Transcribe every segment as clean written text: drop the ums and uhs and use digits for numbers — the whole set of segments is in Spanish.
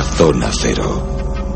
Zona Cero.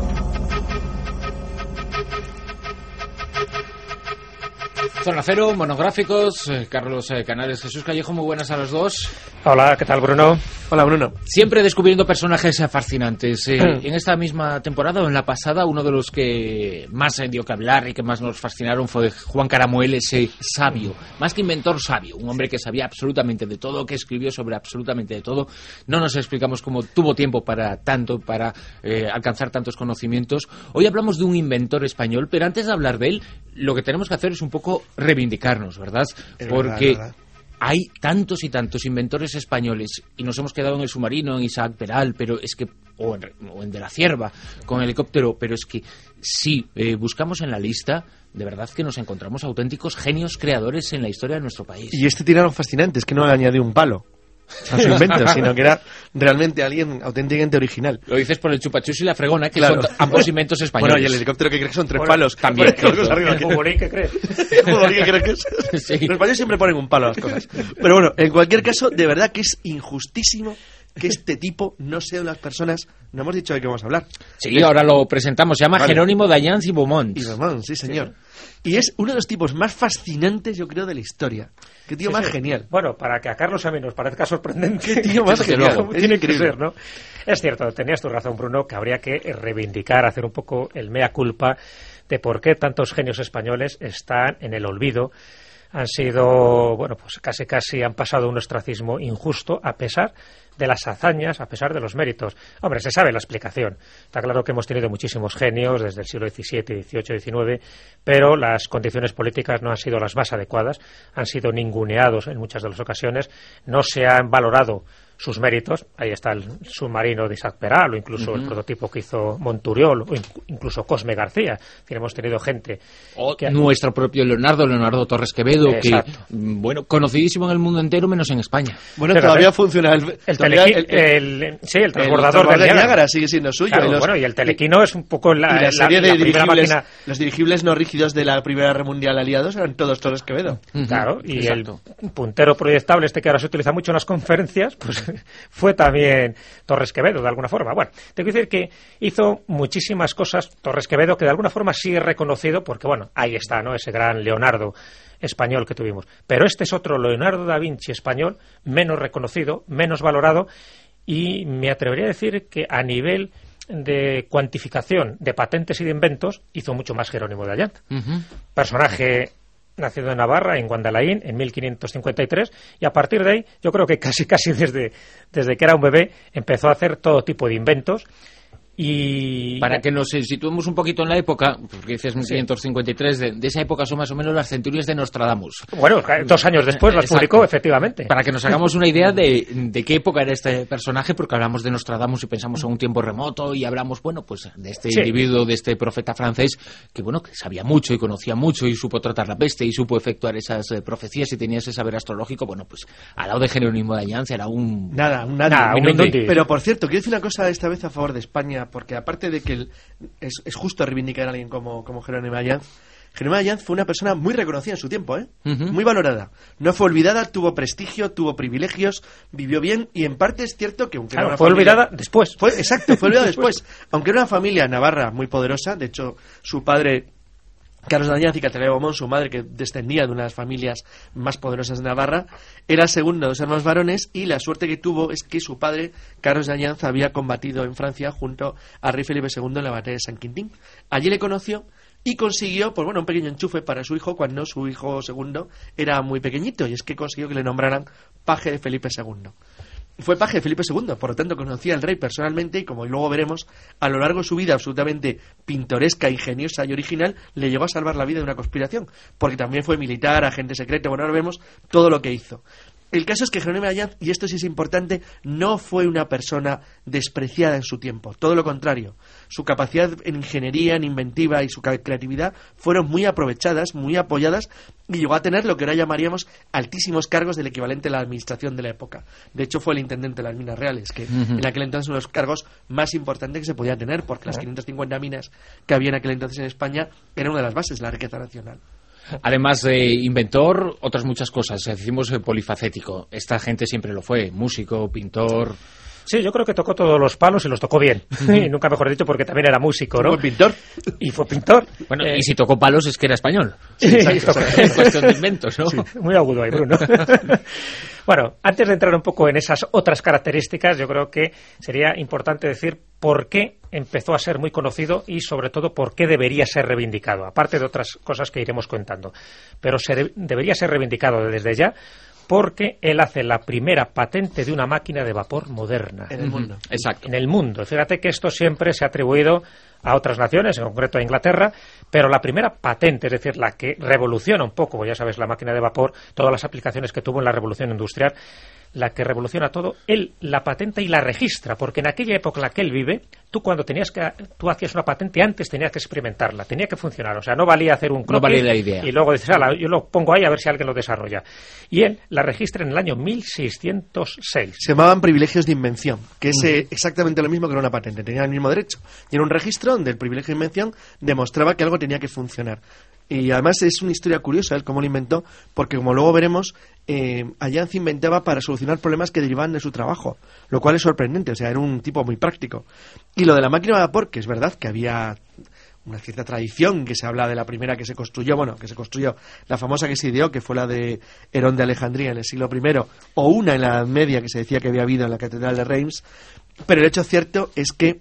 Zona Cero, monográficos, Carlos Canales, Jesús Callejo, muy buenas a los dos. Hola, ¿qué tal, Bruno? Hola, Bruno. Siempre descubriendo personajes fascinantes. En esta misma temporada o en la pasada, uno de los que más dio que hablar y que más nos fascinaron fue Juan Caramuel, ese sabio, más que inventor, sabio, un hombre que sabía absolutamente de todo, que escribió sobre absolutamente de todo. No nos explicamos cómo tuvo tiempo para tanto, para alcanzar tantos conocimientos. Hoy hablamos de un inventor español, pero antes de hablar de él, lo que tenemos que hacer es un poco reivindicarnos, ¿verdad? Porque hay tantos y tantos inventores españoles y nos hemos quedado en el submarino, en Isaac Peral, pero es que o en De la Cierva, con helicóptero, pero es que si buscamos en la lista, de verdad que nos encontramos auténticos genios creadores en la historia de nuestro país. Y tiene algo fascinante, es que no le añadió un palo a su invento, sino que era realmente alguien auténticamente original. Lo dices por el chupachus y la fregona, que son ambos inventos españoles. Bueno, y el helicóptero que crees que son tres palos. También. ¿El futbolín qué crees? ¿El futbolín qué crees que es? Sí. Los españoles siempre ponen un palo a las cosas. Pero bueno, en cualquier caso, de verdad que es injustísimo que este tipo no sea una de las personas. No hemos dicho de qué vamos a hablar. Sí, ahora lo presentamos. Se llama Jerónimo Dayans y Beaumont. Y Beaumont, sí, señor. Sí. Y es uno de los tipos más fascinantes, yo creo, de la historia. Qué tío más genial. Bueno, para que a Carlos a mí nos parezca sorprendente. Qué tío más genial. Tiene que ser, ¿no? Es cierto, tenías tu razón, Bruno, que habría que reivindicar, hacer un poco el mea culpa de por qué tantos genios españoles están en el olvido. Han sido, bueno, pues casi han pasado un ostracismo injusto a pesar de las hazañas, a pesar de los méritos. Hombre, se sabe la explicación. Está claro que hemos tenido muchísimos genios desde el siglo XVII, XVIII, XIX, pero las condiciones políticas no han sido las más adecuadas, han sido ninguneados en muchas de las ocasiones, no se han valorado sus méritos. Ahí está el submarino de Isaac Peral, o incluso el prototipo que hizo Monturiol, o incluso Cosme García. Es decir, hemos tenido gente... Nuestro propio Leonardo Torres Quevedo, exacto, que, bueno, conocidísimo en el mundo entero, menos en España. Bueno, pero todavía funciona el transbordador de Niágara sigue siendo suyo. Claro, y el telequino es un poco la serie de dirigibles, máquina. Los dirigibles no rígidos de la Primera Guerra Mundial aliados eran todos Torres Quevedo. Claro, y exacto, el puntero proyectable que ahora se utiliza mucho en las conferencias, pues fue también Torres Quevedo, de alguna forma. Bueno, tengo que decir que hizo muchísimas cosas Torres Quevedo, que de alguna forma sí es reconocido, porque bueno, ahí está, ¿no?, ese gran Leonardo español que tuvimos. Pero este es otro Leonardo da Vinci español, menos reconocido, menos valorado, y me atrevería a decir que a nivel de cuantificación de patentes y de inventos hizo mucho más Jerónimo de Allant. Personaje nacido en Navarra, en Guandalaín, en 1553, y a partir de ahí, yo creo que casi desde que era un bebé, empezó a hacer todo tipo de inventos. Y para que nos situemos un poquito en la época, porque dices 1553, de esa época son más o menos las centurias de Nostradamus. Bueno, 2 años después las publicó, efectivamente. Para que nos hagamos una idea de qué época era este personaje, porque hablamos de Nostradamus y pensamos en un tiempo remoto, y hablamos, bueno, pues de este individuo, de este profeta francés, que bueno, que sabía mucho y conocía mucho y supo tratar la peste y supo efectuar esas profecías y tenía ese saber astrológico. Bueno, pues al lado de Jerónimo de Allant era un inútil. Pero por cierto, quiero decir una cosa esta vez a favor de España, porque aparte de que es justo reivindicar a alguien como Jerónimo de Allant, Jerónimo de Allant fue una persona muy reconocida en su tiempo, muy valorada. No fue olvidada, tuvo prestigio, tuvo privilegios, vivió bien, y en parte es cierto que aunque fue olvidada después. Fue olvidada después. Aunque era una familia navarra muy poderosa, de hecho su padre, Carlos de Allant y Catalina de Beaumont, su madre, que descendía de unas familias más poderosas de Navarra, era el segundo de dos hermanos varones, y la suerte que tuvo es que su padre, Carlos de Allant, había combatido en Francia junto al rey Felipe II en la batalla de San Quintín. Allí le conoció y consiguió, pues bueno, un pequeño enchufe para su hijo cuando su hijo segundo era muy pequeñito, y es que consiguió que le nombraran paje de Felipe II. Fue paje de Felipe II, por lo tanto conocía al rey personalmente, y como luego veremos, a lo largo de su vida absolutamente pintoresca, ingeniosa y original, le llegó a salvar la vida de una conspiración, porque también fue militar, agente secreto. Bueno, ahora vemos todo lo que hizo. El caso es que Jerónimo de Allant, y esto sí es importante, no fue una persona despreciada en su tiempo. Todo lo contrario. Su capacidad en ingeniería, en inventiva y su creatividad fueron muy aprovechadas, muy apoyadas, y llegó a tener lo que ahora llamaríamos altísimos cargos del equivalente a la administración de la época. De hecho, fue el intendente de las minas reales, que en aquel entonces uno de los cargos más importantes que se podía tener, porque las 550 minas que había en aquel entonces en España eran una de las bases de la riqueza nacional. Además de inventor, otras muchas cosas. Decimos polifacético. Esta gente siempre lo fue. Músico, pintor. Sí, yo creo que tocó todos los palos y los tocó bien. Y nunca mejor dicho, porque también era músico, ¿no? Fue pintor. Y fue pintor. Bueno, y si tocó palos es que era español. Sí, exacto. Es cuestión de inventos, ¿no? Sí, muy agudo ahí, Bruno. Bueno, antes de entrar un poco en esas otras características, yo creo que sería importante decir por qué empezó a ser muy conocido y, sobre todo, por qué debería ser reivindicado, aparte de otras cosas que iremos contando. Pero debería ser reivindicado desde ya porque él hace la primera patente de una máquina de vapor moderna. En el mundo. Exacto. En el mundo. Fíjate que esto siempre se ha atribuido a otras naciones, en concreto a Inglaterra, pero la primera patente, es decir, la que revoluciona un poco, ya sabes, la máquina de vapor, todas las aplicaciones que tuvo en la revolución industrial, la que revoluciona todo, él la patenta y la registra, porque en aquella época en la que él vive, tú hacías una patente antes tenías que experimentarla, tenía que funcionar, o sea, no valía hacer un croquis, no valía la idea. Y luego dices, yo lo pongo ahí a ver si alguien lo desarrolla. Y él la registra en el año 1606. Se llamaban privilegios de invención, que es exactamente lo mismo que era una patente, tenía el mismo derecho. Y era un registro donde el privilegio de invención demostraba que algo tenía que funcionar. Y además es una historia curiosa el cómo lo inventó, porque como luego veremos, Allianz inventaba para solucionar problemas que derivaban de su trabajo, lo cual es sorprendente, o sea, era un tipo muy práctico. Y lo de la máquina de vapor, que es verdad que había una cierta tradición, que se habla de la primera que se construyó, la famosa que se ideó, que fue la de Herón de Alejandría en el siglo I, o una en la Edad Media que se decía que había habido en la Catedral de Reims, pero el hecho cierto es que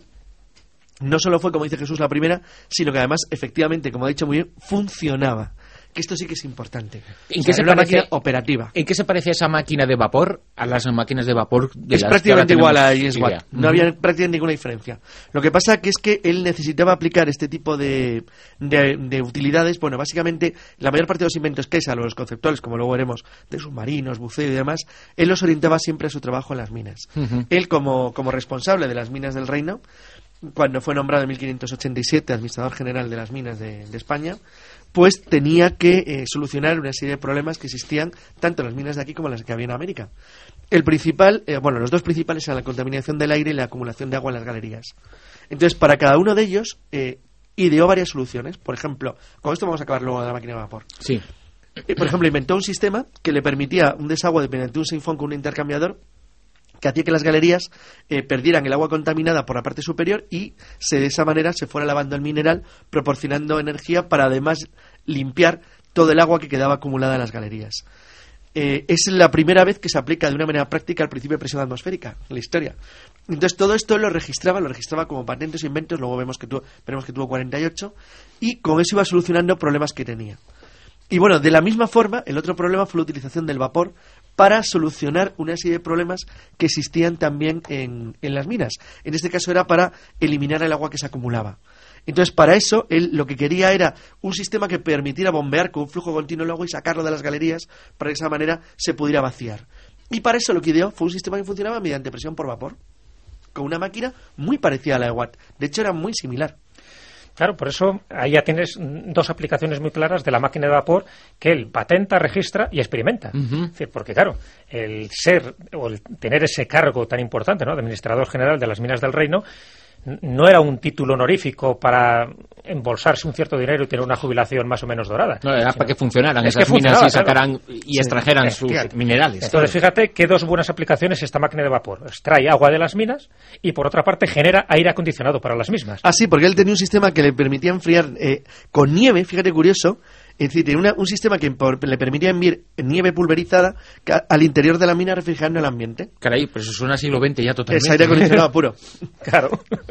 no solo fue, como dice Jesús, la primera, sino que además, efectivamente, como ha dicho muy bien, funcionaba. Que esto sí que es importante. ¿En qué se una parece, máquina operativa? ¿En qué se parece esa máquina de vapor a las máquinas de vapor de Es las prácticamente que ahora igual a tenemos James Watt. idea? No había prácticamente ninguna diferencia. Lo que pasa que es que él necesitaba aplicar este tipo de utilidades. Bueno, básicamente, la mayor parte de los inventos que es a los conceptuales, como luego veremos, de submarinos, buceo y demás, él los orientaba siempre a su trabajo en las minas. Él, como responsable de las minas del reino, cuando fue nombrado en 1587 administrador general de las minas de España, pues tenía que solucionar una serie de problemas que existían tanto en las minas de aquí como en las que había en América. El principal, los dos principales eran la contaminación del aire y la acumulación de agua en las galerías. Entonces, para cada uno de ellos, ideó varias soluciones. Por ejemplo, con esto vamos a acabar luego de la máquina de vapor. Sí. Por ejemplo, inventó un sistema que le permitía un desagüe mediante un sifón con un intercambiador que hacía que las galerías perdieran el agua contaminada por la parte superior y de esa manera se fuera lavando el mineral, proporcionando energía para además limpiar todo el agua que quedaba acumulada en las galerías. Es la primera vez que se aplica de una manera práctica el principio de presión atmosférica en la historia. Entonces todo esto lo registraba como patentes e inventos, luego veremos que tuvo 48, y con eso iba solucionando problemas que tenía. Y bueno, de la misma forma, el otro problema fue la utilización del vapor para solucionar una serie de problemas que existían también en las minas. En este caso era para eliminar el agua que se acumulaba. Entonces, para eso, él lo que quería era un sistema que permitiera bombear con un flujo continuo el agua y sacarlo de las galerías para que de esa manera se pudiera vaciar. Y para eso lo que ideó fue un sistema que funcionaba mediante presión por vapor, con una máquina muy parecida a la de Watt. De hecho, era muy similar. Claro, por eso ahí ya tienes dos aplicaciones muy claras de la máquina de vapor que él patenta, registra y experimenta. Es decir, porque claro, el tener ese cargo tan importante, ¿no?, de administrador general de las minas del reino, no era un título honorífico para embolsarse un cierto dinero y tener una jubilación más o menos dorada. No, era para que funcionaran es esas que minas y sacaran y extrajeran sus minerales. Entonces, fíjate qué dos buenas aplicaciones esta máquina de vapor. Extrae agua de las minas y, por otra parte, genera aire acondicionado para las mismas. Ah, sí, porque él tenía un sistema que le permitía enfriar con nieve, fíjate curioso. Es decir, tenía un sistema que le permitía enviar nieve pulverizada al interior de la mina refrigerando el ambiente. Caray, pues eso suena a siglo XX ya totalmente. Es aire acondicionado puro. Claro.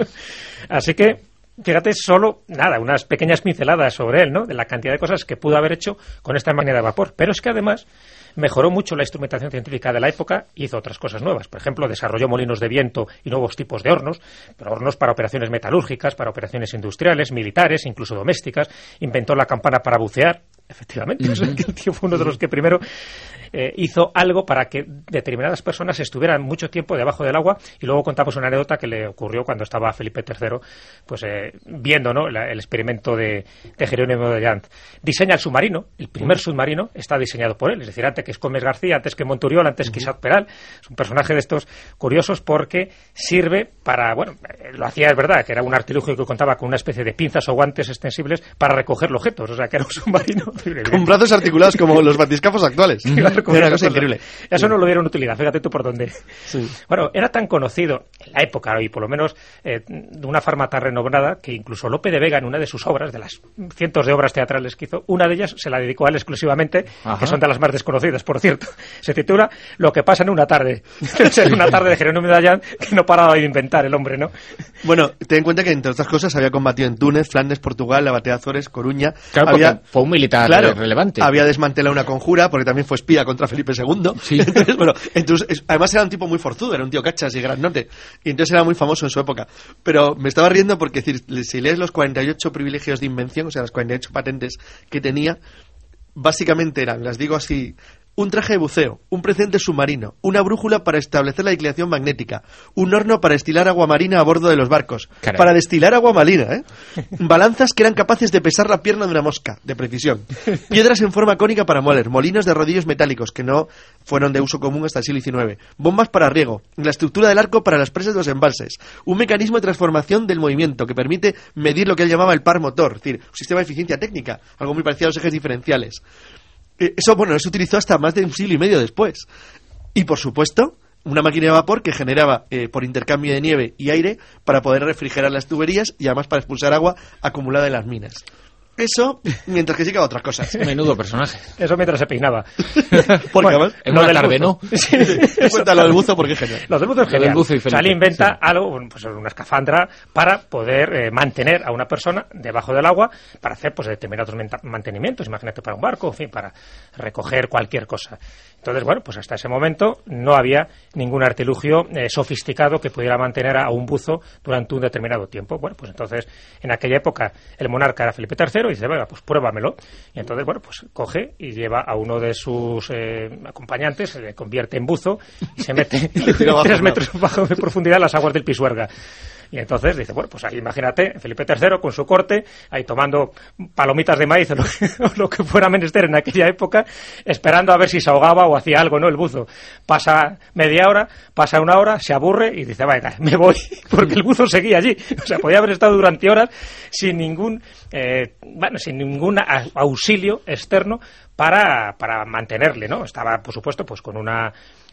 Así que, fíjate, solo, unas pequeñas pinceladas sobre él, ¿no?, de la cantidad de cosas que pudo haber hecho con esta máquina de vapor. Pero es que además mejoró mucho la instrumentación científica de la época y hizo otras cosas nuevas. Por ejemplo, desarrolló molinos de viento y nuevos tipos de hornos, pero hornos para operaciones metalúrgicas, para operaciones industriales, militares, incluso domésticas. Inventó la campana para bucear, efectivamente. O sea, que el tío fue uno de los que primero hizo algo para que determinadas personas estuvieran mucho tiempo debajo del agua. Y luego contamos una anécdota que le ocurrió cuando estaba Felipe III pues viendo, ¿no?, el experimento de Jerónimo de Allianz. Diseña el submarino. El primer submarino está diseñado por él, es decir, antes que Gómez García, antes que Monturiol, antes que Isaac Peral. Es un personaje de estos curiosos porque sirve para, lo hacía, es verdad, que era un artilugio que contaba con una especie de pinzas o guantes extensibles para recoger los objetos, o sea, que era un submarino con brazos articulados como los batiscafos actuales. Claro, era una cosa increíble. Eso no lo dieron utilidad, fíjate tú por dónde. Sí. Bueno, era tan conocido en la época, y por lo menos de una forma tan renombrada, que incluso Lope de Vega, en una de sus obras, de las cientos de obras teatrales que hizo, una de ellas se la dedicó a él exclusivamente, que son de las más desconocidas, por cierto. Se titula Lo que pasa en una tarde. En una tarde de Jerónimo de Dayan, que no paraba de inventar el hombre, ¿no? Bueno, ten en cuenta que, entre otras cosas, había combatido en Túnez, Flandes, Portugal, la batalla de Azores, Coruña. Claro, fue un militar relevante. Había desmantelado una conjura, porque también fue espía contra Felipe II. Sí. Entonces, además era un tipo muy forzudo, era un tío cachas y grandote. Y entonces era muy famoso en su época. Pero me estaba riendo porque, si lees los 48 privilegios de invención, o sea, las 48 patentes que tenía, básicamente eran, las digo así: un traje de buceo, un precedente submarino, una brújula para establecer la declinación magnética, un horno para destilar agua marina a bordo de los barcos. Caray. Para destilar agua marina, balanzas que eran capaces de pesar la pierna de una mosca, de precisión. Piedras en forma cónica para moler, molinos de rodillos metálicos que no fueron de uso común hasta el siglo XIX, bombas para riego, la estructura del arco para las presas de los embalses, un mecanismo de transformación del movimiento que permite medir lo que él llamaba el par motor, es decir, un sistema de eficiencia técnica, algo muy parecido a los ejes diferenciales. Eso se utilizó hasta más de un siglo y medio después. Y, por supuesto, una máquina de vapor que generaba por intercambio de nieve y aire para poder refrigerar las tuberías y además para expulsar agua acumulada en las minas. Eso, mientras que siga otras cosas. Menudo personaje. Eso mientras se peinaba. Porque además, en una tarde, ¿no? Sí, cuenta lo del buzo porque es genial. Lo del buzo es genial. Buzo y Felipe, Sale inventa algo, pues una escafandra para poder mantener a una persona debajo del agua para hacer pues determinados mantenimientos, imagínate, para un barco, en fin, para recoger cualquier cosa. Entonces, bueno, pues hasta ese momento no había ningún artilugio sofisticado que pudiera mantener a un buzo durante un determinado tiempo. Bueno, pues entonces, en aquella época, el monarca era Felipe III y dice, venga, pues pruébamelo. Y entonces, bueno, pues coge y lleva a uno de sus acompañantes, se le convierte en buzo y se mete 3 metros bajo de profundidad en las aguas del Pisuerga. Y entonces dice, bueno, pues ahí imagínate, Felipe III con su corte, ahí tomando palomitas de maíz o lo que fuera menester en aquella época, esperando a ver si se ahogaba o hacía algo, ¿no? El buzo. Pasa media hora, pasa una hora, se aburre y dice, vaya, me voy, porque el buzo seguía allí. O sea, podía haber estado durante horas sin ningún auxilio externo para mantenerle, ¿no? Estaba, por supuesto, pues con una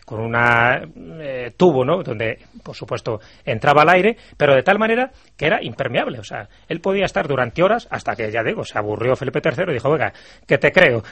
tubo, ¿no? Donde, por supuesto, entraba el aire, pero de tal manera que era impermeable. O sea, él podía estar durante horas hasta que, ya digo, se aburrió Felipe III y dijo, venga, que te creo,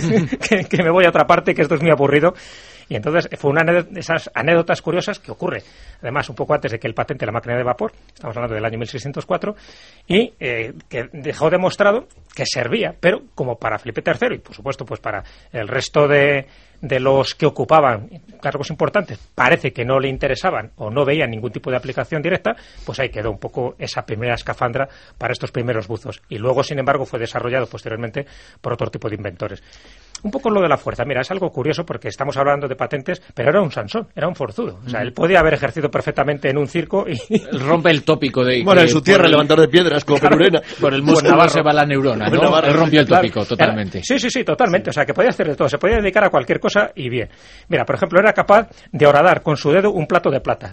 que me voy a otra parte, que esto es muy aburrido. Y entonces fue una de esas anécdotas curiosas que ocurre, además, un poco antes de que él patente la máquina de vapor, estamos hablando del año 1604, y que dejó demostrado que servía, pero como para Felipe III y, por supuesto, pues para el resto de los que ocupaban cargos importantes, parece que no le interesaban o no veían ningún tipo de aplicación directa, pues ahí quedó un poco esa primera escafandra para estos primeros buzos. Y luego, sin embargo, fue desarrollado posteriormente por otro tipo de inventores. Un poco lo de la fuerza, mira, es algo curioso porque estamos hablando de patentes, pero era un Sansón, era un forzudo. O sea, él podía haber ejercido perfectamente en un circo y... Rompe el tópico de... Bueno, en su tierra, el levantador de piedras, como Perurena. Por el músculo Navarro se va la neurona, ¿no? Navarro. Él rompió el tópico, totalmente. Sí, totalmente. O sea, que podía hacer de todo, se podía dedicar a cualquier cosa y bien. Mira, por ejemplo, era capaz de horadar con su dedo un plato de plata.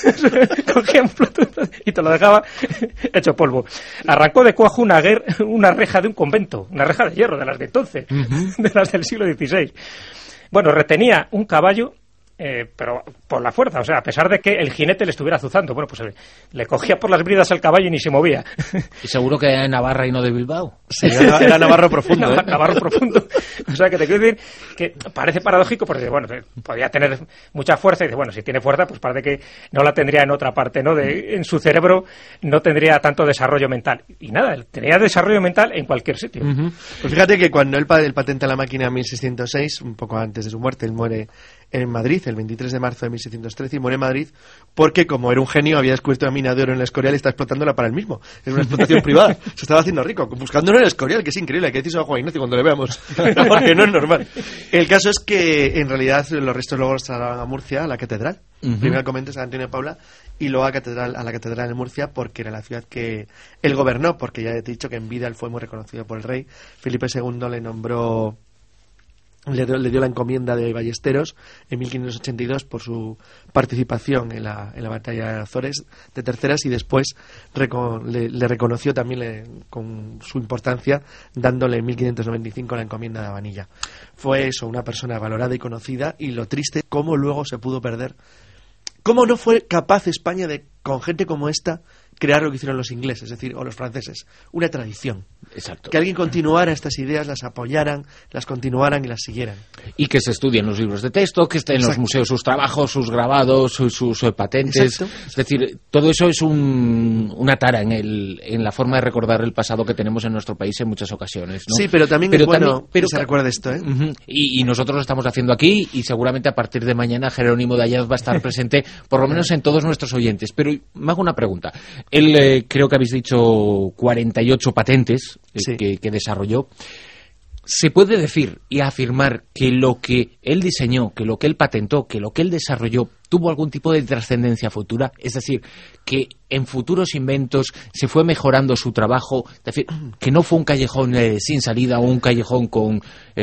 Cogía un plato de plata y te lo dejaba hecho polvo. Arrancó de cuajo una reja de un convento, una reja de hierro, de las de entonces, de las del siglo XVI. Bueno, retenía un caballo, pero por la fuerza, o sea, a pesar de que el jinete le estuviera azuzando, bueno, pues le cogía por las bridas al caballo y ni se movía. Y seguro que era de Navarra y no de Bilbao. Sí, era Navarro profundo. Navarro profundo. O sea, que te quiero decir que parece paradójico porque, bueno, podía tener mucha fuerza y dice, bueno, si tiene fuerza, pues parece que no la tendría en otra parte, ¿no? En su cerebro no tendría tanto desarrollo mental. Y nada, tenía desarrollo mental en cualquier sitio. Pues fíjate que cuando él patenta la máquina en 1606, un poco antes de su muerte, él muere en Madrid, el 23 de marzo de 1613, y muere en Madrid porque, como era un genio, había descubierto una mina de oro en el Escorial y está explotándola para él mismo. Es una explotación privada. Se estaba haciendo rico, buscándolo en el Escorial, que es increíble. Hay que decirse a Juan Ignacio cuando le veamos, porque no es normal. El caso es que, en realidad, los restos luego los trasladaban a Murcia, a la catedral. Primero al convento de San Antonio de Paula y luego a la catedral de Murcia, porque era la ciudad que él gobernó, porque ya he dicho que en vida él fue muy reconocido por el rey. Felipe II le nombró le dio la encomienda de Ballesteros en 1582 por su participación en la batalla de Azores de Terceras, y después le reconoció también con su importancia, dándole en 1595 la encomienda de Abanilla. Fue eso, una persona valorada y conocida, y lo triste, cómo luego se pudo perder. ¿Cómo no fue capaz España de, con gente como esta, crear lo que hicieron los ingleses, es decir, o los franceses? Una tradición. Exacto. Que alguien continuara estas ideas, las apoyaran, las continuaran y las siguieran. Y que se estudien los libros de texto, que estén en los museos sus trabajos, sus grabados, sus patentes. Exacto. Es decir, todo eso es una tara en la forma de recordar el pasado que tenemos en nuestro país en muchas ocasiones, ¿no? Sí, pero también es bueno que se recuerde esto, ¿eh? Y nosotros lo estamos haciendo aquí, y seguramente a partir de mañana Jerónimo de Ayaz va a estar presente, por lo menos en todos nuestros oyentes. Pero me hago una pregunta. Él, creo que habéis dicho 48 patentes que desarrolló. ¿Se puede decir y afirmar que lo que él diseñó, que lo que él patentó, que lo que él desarrolló tuvo algún tipo de trascendencia futura? Es decir, que en futuros inventos se fue mejorando su trabajo, es decir, que no fue un callejón sin salida o un callejón con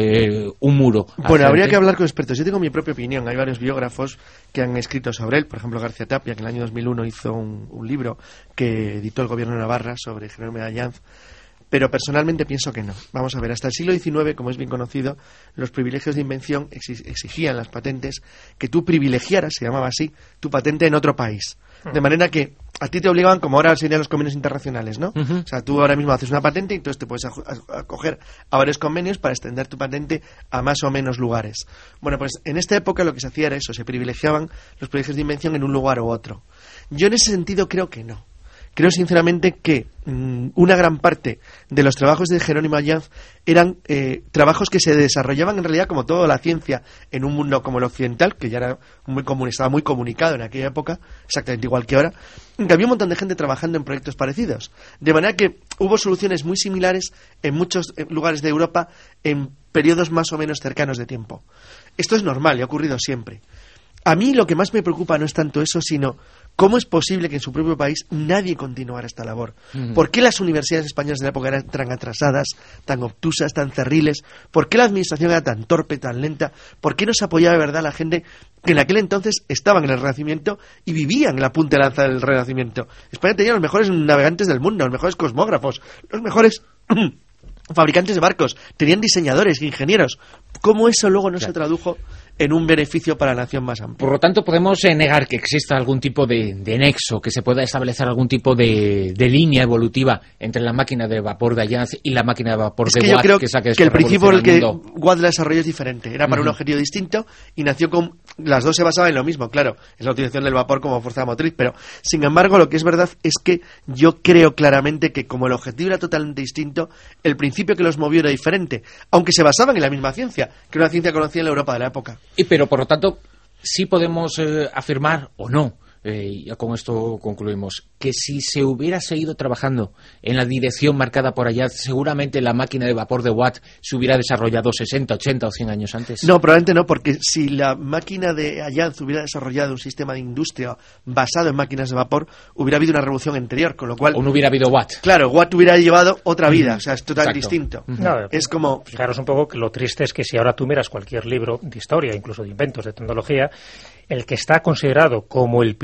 un muro. Bueno, habría que hablar con expertos. Yo tengo mi propia opinión. Hay varios biógrafos que han escrito sobre él. Por ejemplo, García Tapia, que en el año 2001 hizo un libro que editó el gobierno de Navarra sobre Jerónimo de Ayaz. Pero personalmente pienso que no. Vamos a ver, hasta el siglo XIX, como es bien conocido, los privilegios de invención exigían las patentes que tú privilegiaras, se llamaba así, tu patente en otro país. De manera que a ti te obligaban, como ahora serían los convenios internacionales, ¿no? O sea, tú ahora mismo haces una patente y entonces te puedes acoger a varios convenios para extender tu patente a más o menos lugares. Bueno, pues en esta época lo que se hacía era eso, se privilegiaban los privilegios de invención en un lugar u otro. Yo en ese sentido creo que no. Creo sinceramente que una gran parte de los trabajos de Jerónimo Ayaz eran trabajos que se desarrollaban en realidad, como toda la ciencia, en un mundo como el occidental, que ya era estaba muy comunicado en aquella época, exactamente igual que ahora, en que había un montón de gente trabajando en proyectos parecidos. De manera que hubo soluciones muy similares en muchos lugares de Europa en periodos más o menos cercanos de tiempo. Esto es normal y ha ocurrido siempre. A mí lo que más me preocupa no es tanto eso, sino cómo es posible que en su propio país nadie continuara esta labor. ¿Por qué las universidades españolas de la época eran tan atrasadas, tan obtusas, tan cerriles? ¿Por qué la administración era tan torpe, tan lenta? ¿Por qué no se apoyaba de verdad a la gente que en aquel entonces estaban en el Renacimiento y vivían en la punta de lanza del Renacimiento? España tenía los mejores navegantes del mundo, los mejores cosmógrafos, los mejores fabricantes de barcos, tenían diseñadores, ingenieros. ¿Cómo eso luego no se tradujo en un beneficio para la nación más amplia? Por lo tanto, podemos negar que exista algún tipo de nexo, que se pueda establecer algún tipo de línea evolutiva entre la máquina de vapor de Ayaz y la máquina de vapor de Watt. Yo creo que el principio por el que Watt la desarrolló es diferente. Era para un objetivo distinto y nació con... Las dos se basaban en lo mismo, claro. Es la utilización del vapor como fuerza motriz, pero sin embargo lo que es verdad es que yo creo claramente que como el objetivo era totalmente distinto, el principio que los movió era diferente, aunque se basaban en la misma ciencia, que era una ciencia conocida en la Europa de la época. Pero por lo tanto, sí podemos afirmar o no, ya con esto concluimos, que si se hubiera seguido trabajando en la dirección marcada por Ayaz, seguramente la máquina de vapor de Watt se hubiera desarrollado 60, 80 o 100 años antes. No, probablemente no, porque si la máquina de Ayaz hubiera desarrollado un sistema de industria basado en máquinas de vapor, hubiera habido una revolución anterior, con lo cual... O no hubiera habido Watt. Claro, Watt hubiera llevado otra vida, o sea, es totalmente distinto. No, es como... Fijaros un poco que lo triste es que si ahora tú miras cualquier libro de historia, incluso de inventos, de tecnología, el que está considerado como la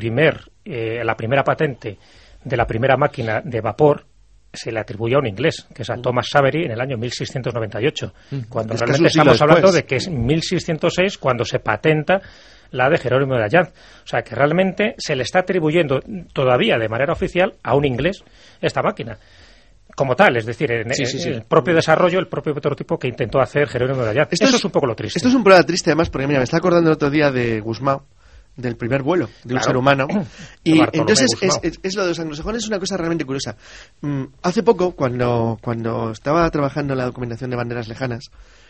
primera patente de la primera máquina de vapor se le atribuye a un inglés, que es a Thomas Savery en el año 1698, cuando realmente estamos hablando de que es 1606 cuando se patenta la de Jerónimo de Ayaz. O sea, que realmente se le está atribuyendo todavía de manera oficial a un inglés esta máquina. Como tal, es decir, en el propio desarrollo, el propio prototipo que intentó hacer Jerónimo de Ayaz. Eso es un poco lo triste. Esto es un problema triste, además, porque mira, me está acordando el otro día de Guzmán, del primer vuelo de un ser humano. Y entonces es lo de los anglosajones, es una cosa realmente curiosa. Hace poco, cuando estaba trabajando en la documentación de Banderas Lejanas,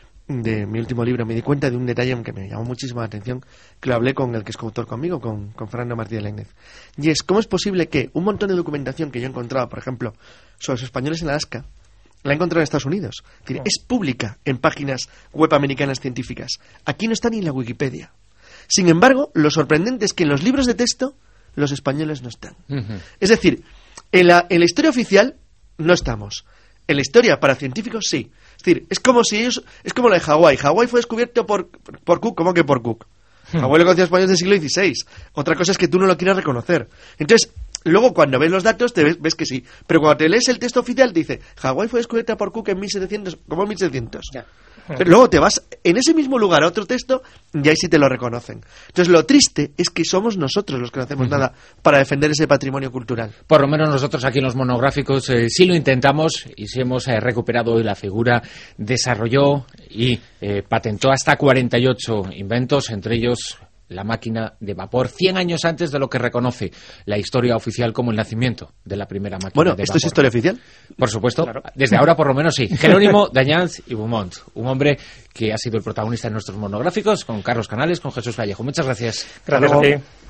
de mi último libro, me di cuenta de un detalle que me llamó muchísimo la atención, que lo hablé con el que es coautor conmigo, con Fernando Martí de Lainez. Y es, ¿cómo es posible que un montón de documentación que yo he encontrado, por ejemplo, sobre los españoles en Alaska, la he encontrado en Estados Unidos? Es decir, es pública en páginas web americanas científicas. Aquí no está ni en la Wikipedia. Sin embargo, lo sorprendente es que en los libros de texto los españoles no están. Es decir, en la historia oficial no estamos. En la historia para científicos sí. Es decir, es como la de Hawái. Hawái fue descubierto por Cook. ¿Cómo que por Cook? Hawái lo conocía españoles del siglo XVI. Otra cosa es que tú no lo quieras reconocer. Entonces, luego cuando ves los datos ves que sí. Pero cuando te lees el texto oficial te dice, Hawái fue descubierta por Cook en 1700. ¿Cómo en 1700? Ya. Pero luego te vas en ese mismo lugar a otro texto y ahí sí te lo reconocen. Entonces lo triste es que somos nosotros los que no hacemos nada para defender ese patrimonio cultural. Por lo menos nosotros aquí en los monográficos sí lo intentamos y sí hemos recuperado hoy la figura, desarrolló y patentó hasta 48 inventos, entre ellos la máquina de vapor, 100 años antes de lo que reconoce la historia oficial como el nacimiento de la primera máquina de vapor. Bueno, ¿esto es historia oficial? Por supuesto, claro. Desde ahora por lo menos sí. Jerónimo Dañans y Beaumont, un hombre que ha sido el protagonista de nuestros monográficos, con Carlos Canales, con Jesús Vallejo. Muchas gracias. Gracias a ti.